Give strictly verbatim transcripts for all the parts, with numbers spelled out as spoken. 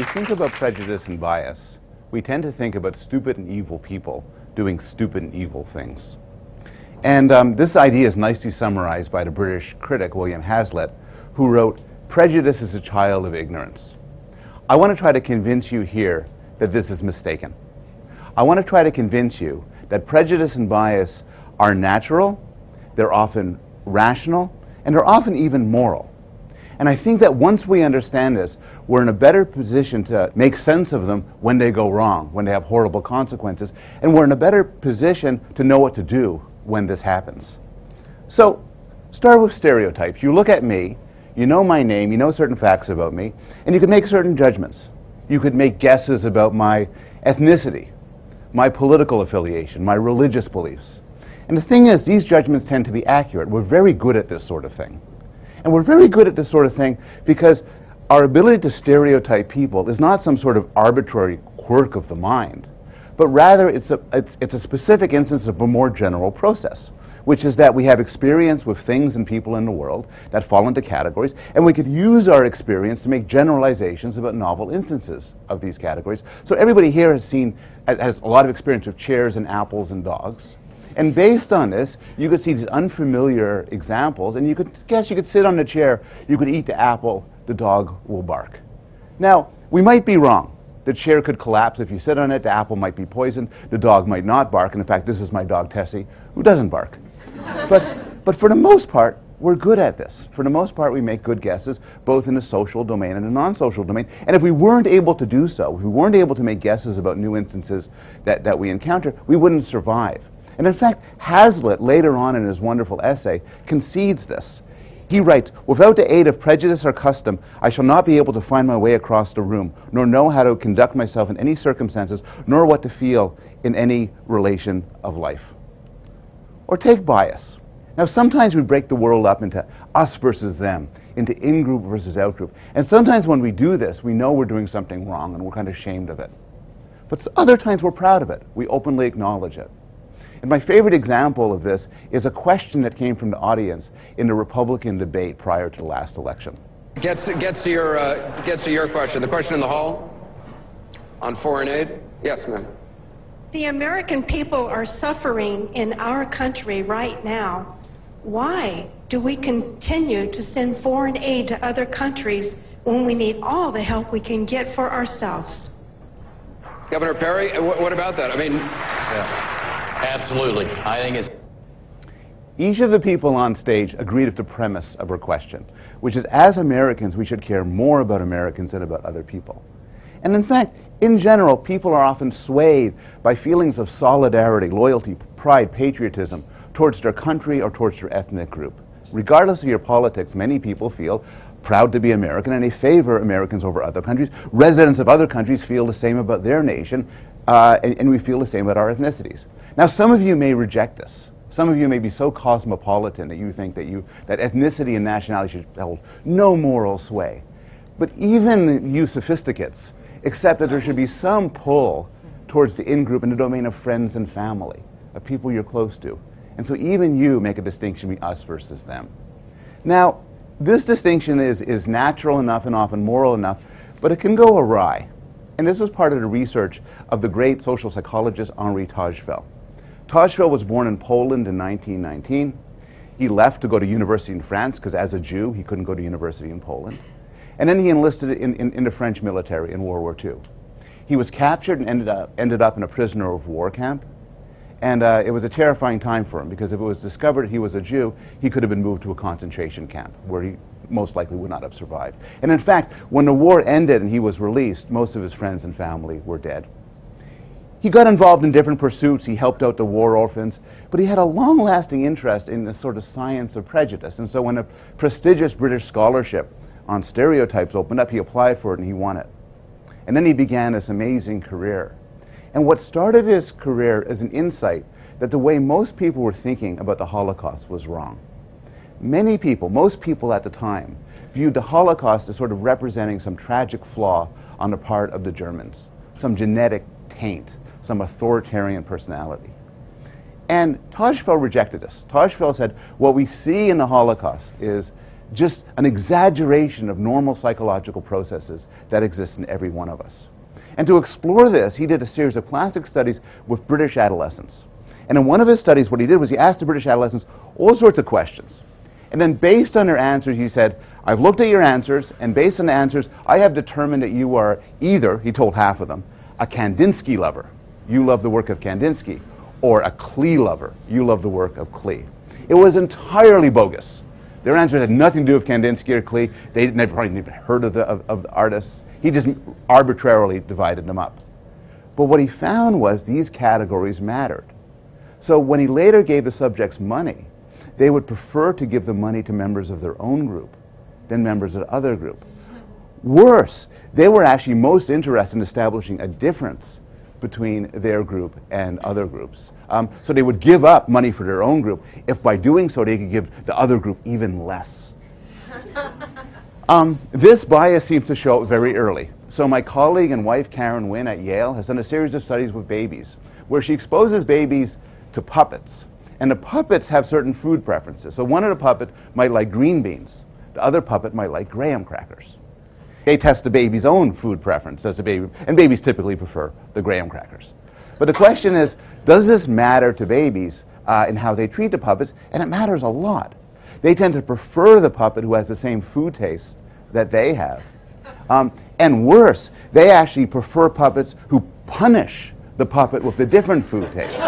think about prejudice and bias, we tend to think about stupid and evil people doing stupid and evil things. And um, this idea is nicely summarized by the British critic William Hazlitt, who wrote, "Prejudice is a child of ignorance." I want to try to convince you here that this is mistaken. I want to try to convince you that prejudice and bias are natural, they're often rational, and they're often even moral. And I think that once we understand this, we're in a better position to make sense of them when they go wrong, when they have horrible consequences, and we're in a better position to know what to do when this happens. So, start with stereotypes. You look at me, you know my name, you know certain facts about me, and you can make certain judgments. You could make guesses about my ethnicity, my political affiliation, my religious beliefs. And the thing is, these judgments tend to be accurate. We're very good at this sort of thing. And we're very good at this sort of thing because our ability to stereotype people is not some sort of arbitrary quirk of the mind, but rather it's a, it's, it's a specific instance of a more general process, which is that we have experience with things and people in the world that fall into categories, and we could use our experience to make generalizations about novel instances of these categories. So everybody here has seen, has a lot of experience with chairs and apples and dogs. And based on this, you could see these unfamiliar examples, and you could guess you could sit on the chair, you could eat the apple, the dog will bark. Now, we might be wrong. The chair could collapse if you sit on it, the apple might be poisoned, the dog might not bark, and in fact, this is my dog Tessie, who doesn't bark. But, but for the most part, we're good at this. For the most part, we make good guesses, both in the social domain and the non-social domain. And if we weren't able to do so, if we weren't able to make guesses about new instances that, that we encounter, we wouldn't survive. And in fact, Hazlitt, later on in his wonderful essay, concedes this. He writes, "Without the aid of prejudice or custom, I shall not be able to find my way across the room, nor know how to conduct myself in any circumstances, nor what to feel in any relation of life." Or take bias. Now, sometimes we break the world up into us versus them, into in-group versus out-group. And sometimes when we do this, we know we're doing something wrong and we're kind of ashamed of it. But other times we're proud of it. We openly acknowledge it. And my favorite example of this is a question that came from the audience in the Republican debate prior to the last election. Gets to, gets to your uh, gets to your question. The question in the hall on foreign aid. Yes, ma'am. The American people are suffering in our country right now. Why do we continue to send foreign aid to other countries when we need all the help we can get for ourselves? Governor Perry, what, what about that? I mean, yeah. Absolutely. I think it's... Each of the people on stage agreed with the premise of her question, which is, as Americans, we should care more about Americans than about other people. And in fact, in general, people are often swayed by feelings of solidarity, loyalty, pride, patriotism towards their country or towards their ethnic group. Regardless of your politics, many people feel proud to be American and they favor Americans over other countries. Residents of other countries feel the same about their nation, uh, and, and we feel the same about our ethnicities. Now, some of you may reject this. Some of you may be so cosmopolitan that you think that, you, that ethnicity and nationality should hold no moral sway. But even you sophisticates accept that there should be some pull towards the in-group in the domain of friends and family, of people you're close to. And so even you make a distinction between us versus them. Now, this distinction is, is natural enough and often moral enough, but it can go awry. And this was part of the research of the great social psychologist Henri Tajfel. Tajfel was born in Poland in nineteen nineteen. He left to go to university in France because as a Jew, he couldn't go to university in Poland. And then he enlisted in, in, in the French military in World War Two. He was captured and ended up, ended up in a prisoner of war camp. And uh, it was a terrifying time for him because if it was discovered he was a Jew, he could have been moved to a concentration camp where he most likely would not have survived. And in fact, when the war ended and he was released, most of his friends and family were dead. He got involved in different pursuits. He helped out the war orphans, but he had a long-lasting interest in this sort of science of prejudice. And so when a prestigious British scholarship on stereotypes opened up, he applied for it and he won it. And then he began this amazing career. And what started his career is an insight that the way most people were thinking about the Holocaust was wrong. Many people, most people at the time, viewed the Holocaust as sort of representing some tragic flaw on the part of the Germans, some genetic taint, some authoritarian personality. And Tajfel rejected this. Tajfel said, what we see in the Holocaust is just an exaggeration of normal psychological processes that exist in every one of us. And to explore this, he did a series of classic studies with British adolescents. And in one of his studies, what he did was he asked the British adolescents all sorts of questions. And then based on their answers, he said, I've looked at your answers, and based on the answers, I have determined that you are either, he told half of them, a Kandinsky lover. You love the work of Kandinsky. Or a Klee lover. You love the work of Klee. It was entirely bogus. Their answers had nothing to do with Kandinsky or Klee. They never probably even heard of the, of, of the artists. He just arbitrarily divided them up. But what he found was these categories mattered. So when he later gave the subjects money, they would prefer to give the money to members of their own group than members of the other group. Worse, they were actually most interested in establishing a difference between their group and other groups. Um, so they would give up money for their own group if by doing so they could give the other group even less. Um, this bias seems to show up very early. So my colleague and wife Karen Wynn at Yale has done a series of studies with babies where she exposes babies to puppets. And the puppets have certain food preferences. So one of the puppets might like green beans. The other puppet might like graham crackers. They test the baby's own food preference as a baby, and babies typically prefer the graham crackers. But the question is, does this matter to babies uh, in how they treat the puppets? And it matters a lot. They tend to prefer the puppet who has the same food taste that they have. Um, and worse, they actually prefer puppets who punish the puppet with a different food taste.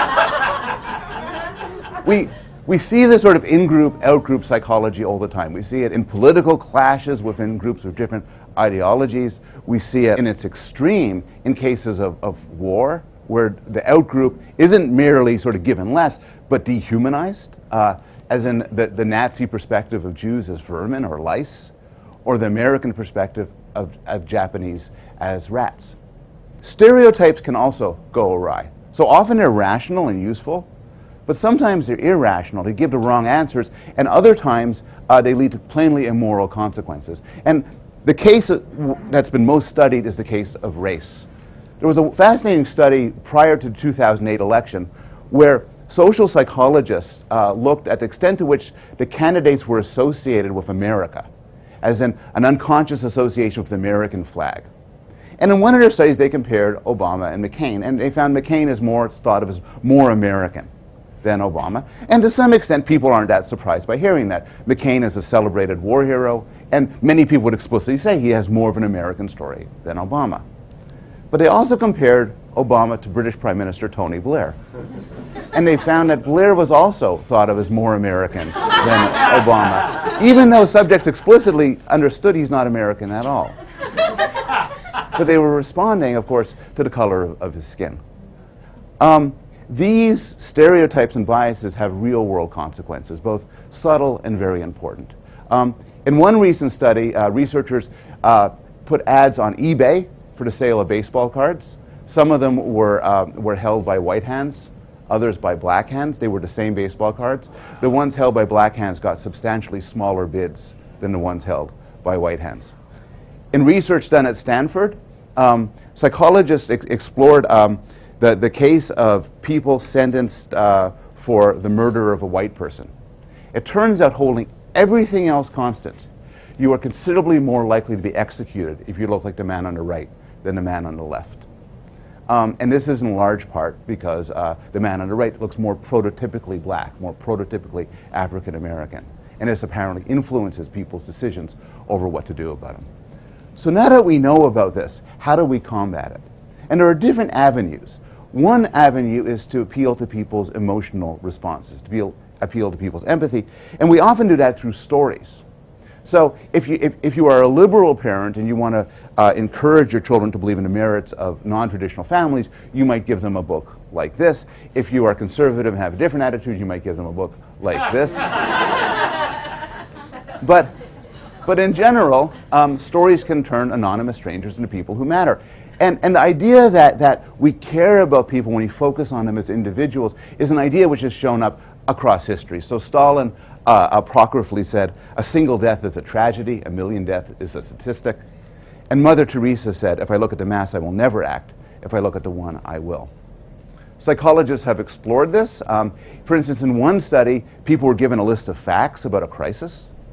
we, we see this sort of in-group, out-group psychology all the time. We see it in political clashes within groups with different ideologies. We see it in its extreme in cases of, of war, where the out-group isn't merely sort of given less, but dehumanized, uh, as in the, the Nazi perspective of Jews as vermin or lice, or the American perspective of, of Japanese as rats. Stereotypes can also go awry. So often they're rational and useful, but sometimes they're irrational. They give the wrong answers, and other times uh, they lead to plainly immoral consequences. And the case that's been most studied is the case of race. There was a fascinating study prior to the two thousand eight election where social psychologists uh, looked at the extent to which the candidates were associated with America, as in an unconscious association with the American flag. And in one of their studies, they compared Obama and McCain, and they found McCain is more thought of as more American than Obama. And to some extent, people aren't that surprised by hearing that. McCain is a celebrated war hero, and many people would explicitly say he has more of an American story than Obama. But they also compared Obama to British Prime Minister Tony Blair. And they found that Blair was also thought of as more American than Obama, even though subjects explicitly understood he's not American at all. But they were responding, of course, to the color of, of his skin. Um, these stereotypes and biases have real-world consequences, both subtle and very important. Um, in one recent study, uh, researchers uh, put ads on eBay for the sale of baseball cards. Some of them were, uh, were held by white hands, others by black hands. They were the same baseball cards. The ones held by black hands got substantially smaller bids than the ones held by white hands. In research done at Stanford, um, psychologists ex explored um, the, the case of people sentenced uh, for the murder of a white person. It turns out, holding everything else constant, you are considerably more likely to be executed if you look like the man on the right than the man on the left. Um, and this is in large part because uh, the man on the right looks more prototypically black, more prototypically African American. And this apparently influences people's decisions over what to do about him. So now that we know about this, how do we combat it? And there are different avenues. One avenue is to appeal to people's emotional responses, to appeal, appeal to people's empathy. And we often do that through stories. So if you, if, if you are a liberal parent and you want to uh, encourage your children to believe in the merits of non-traditional families, you might give them a book like this. If you are conservative and have a different attitude, you might give them a book like this. but, but in general, um, stories can turn anonymous strangers into people who matter. And, and the idea that, that we care about people when we focus on them as individuals is an idea which has shown up across history. So Stalin uh, apocryphally said, a single death is a tragedy, a million deaths is a statistic. And Mother Teresa said, if I look at the mass, I will never act. If I look at the one, I will. Psychologists have explored this. Um, for instance, in one study, people were given a list of facts about a crisis.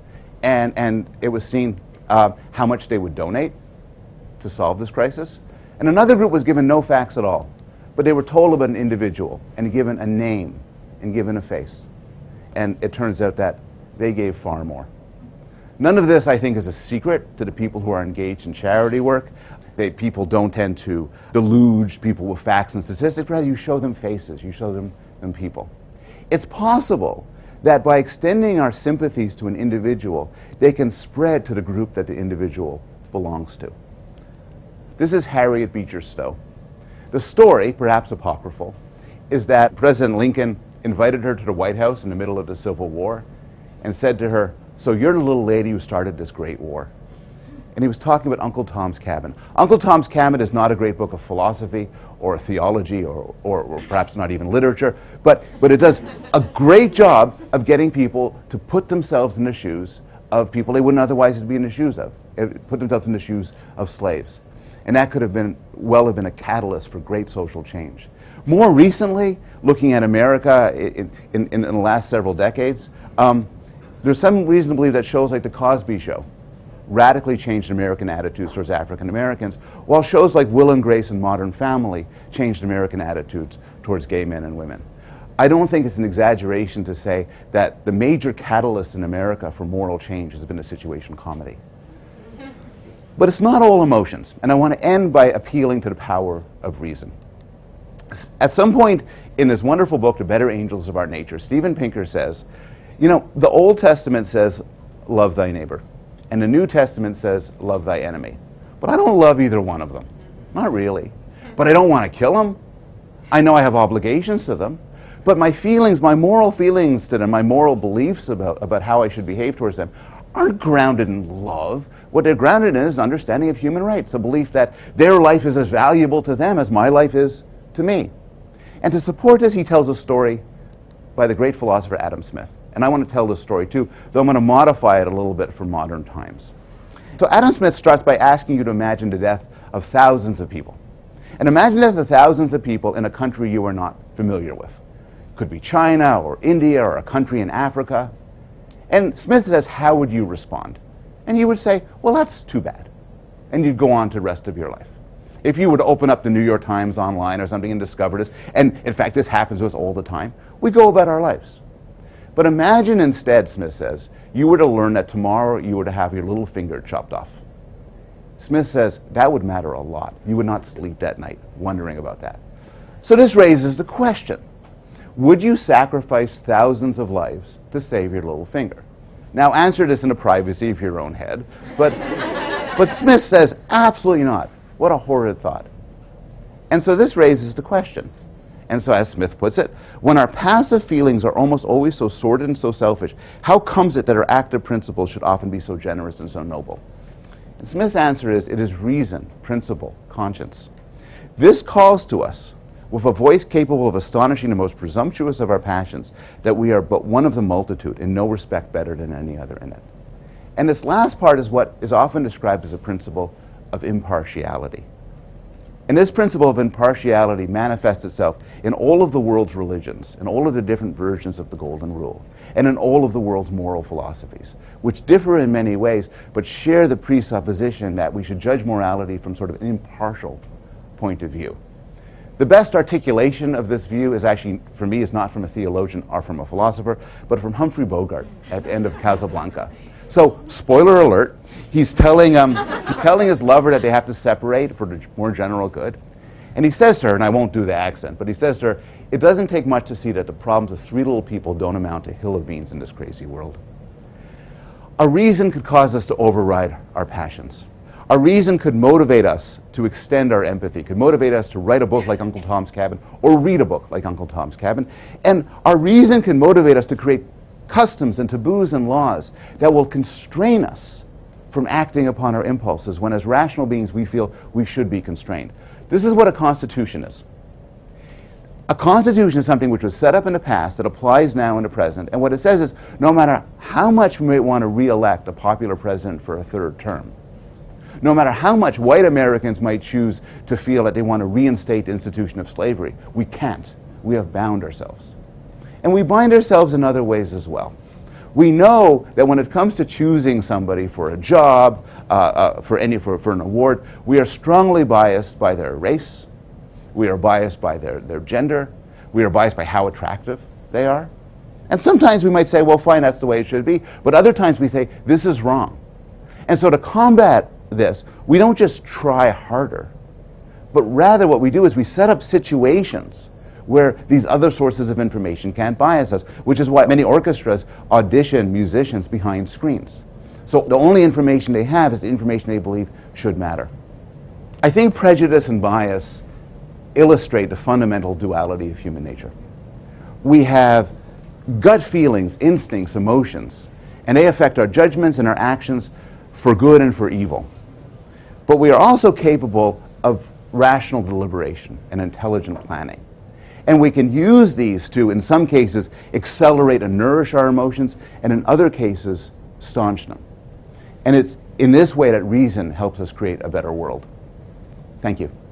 and, and it was seen uh, how much they would donate to solve this crisis. And another group was given no facts at all, but they were told about an individual and given a name and given a face. And it turns out that they gave far more. None of this, I think, is a secret to the people who are engaged in charity work. They, people don't tend to deluge people with facts and statistics. Rather, you show them faces. You show them, them people. It's possible that by extending our sympathies to an individual, they can spread to the group that the individual belongs to. This is Harriet Beecher Stowe. The story, perhaps apocryphal, is that President Lincoln invited her to the White House in the middle of the Civil War and said to her, "So you're the little lady who started this great war." And he was talking about Uncle Tom's Cabin. Uncle Tom's Cabin is not a great book of philosophy or theology or, or, or perhaps not even literature, but, but it does a great job of getting people to put themselves in the shoes of people they wouldn't otherwise be in the shoes of, put themselves in the shoes of slaves. And that could have been, well have been a catalyst for great social change. More recently, looking at America in, in, in the last several decades, um, there's some reason to believe that shows like The Cosby Show radically changed American attitudes towards African Americans, while shows like Will and Grace and Modern Family changed American attitudes towards gay men and women. I don't think it's an exaggeration to say that the major catalyst in America for moral change has been a situation comedy. But it's not all emotions, and I want to end by appealing to the power of reason. At some point in this wonderful book, The Better Angels of Our Nature, Steven Pinker says, you know, the Old Testament says, love thy neighbor, and the New Testament says, love thy enemy. But I don't love either one of them. Not really. But I don't want to kill them. I know I have obligations to them. But my feelings, my moral feelings to them, my moral beliefs about, about how I should behave towards them, aren't grounded in love. What they're grounded in is an understanding of human rights, a belief that their life is as valuable to them as my life is to me. And to support this, he tells a story by the great philosopher Adam Smith. And I want to tell this story too, though I'm going to modify it a little bit for modern times. So Adam Smith starts by asking you to imagine the death of thousands of people. And imagine the death of thousands of people in a country you are not familiar with. It could be China or India or a country in Africa. And Smith says, how would you respond? And you would say, well, that's too bad. And you'd go on to the rest of your life. If you were to open up the New York Times online or something and discover this, and in fact this happens to us all the time, we go about our lives. But imagine instead, Smith says, you were to learn that tomorrow you were to have your little finger chopped off. Smith says that would matter a lot. You would not sleep that night wondering about that. So this raises the question, would you sacrifice thousands of lives to save your little finger? Now answer this in the privacy of your own head, but, but Smith says absolutely not. What a horrid thought. And so this raises the question. And so as Smith puts it, when our passive feelings are almost always so sordid and so selfish, how comes it that our active principles should often be so generous and so noble? And Smith's answer is, it is reason, principle, conscience. This calls to us, with a voice capable of astonishing the most presumptuous of our passions, that we are but one of the multitude, in no respect better than any other in it. And this last part is what is often described as a principle of impartiality. And this principle of impartiality manifests itself in all of the world's religions, in all of the different versions of the Golden Rule, and in all of the world's moral philosophies, which differ in many ways, but share the presupposition that we should judge morality from sort of an impartial point of view. The best articulation of this view is actually, for me, is not from a theologian or from a philosopher, but from Humphrey Bogart at the end of Casablanca. So, spoiler alert, he's telling, um, he's telling his lover that they have to separate for the more general good. And he says to her, and I won't do the accent, but he says to her, it doesn't take much to see that the problems of three little people don't amount to a hill of beans in this crazy world. A reason could cause us to override our passions. A reason could motivate us to extend our empathy, could motivate us to write a book like Uncle Tom's Cabin, or read a book like Uncle Tom's Cabin. And our reason can motivate us to create customs and taboos and laws that will constrain us from acting upon our impulses when as rational beings we feel we should be constrained. This is what a constitution is. A constitution is something which was set up in the past that applies now in the present, and what it says is no matter how much we might want to re-elect a popular president for a third term, no matter how much white Americans might choose to feel that they want to reinstate the institution of slavery, we can't. We have bound ourselves. And we bind ourselves in other ways as well. We know that when it comes to choosing somebody for a job, uh, uh, for any for, for an award, we are strongly biased by their race, we are biased by their, their gender, we are biased by how attractive they are. And sometimes we might say, well, fine, that's the way it should be. But other times we say, this is wrong. And so to combat this, we don't just try harder, but rather what we do is we set up situations where these other sources of information can't bias us, which is why many orchestras audition musicians behind screens. So the only information they have is the information they believe should matter. I think prejudice and bias illustrate the fundamental duality of human nature. We have gut feelings, instincts, emotions, and they affect our judgments and our actions for good and for evil. But we are also capable of rational deliberation and intelligent planning. And we can use these to, in some cases, accelerate and nourish our emotions, and in other cases, staunch them. And it's in this way that reason helps us create a better world. Thank you.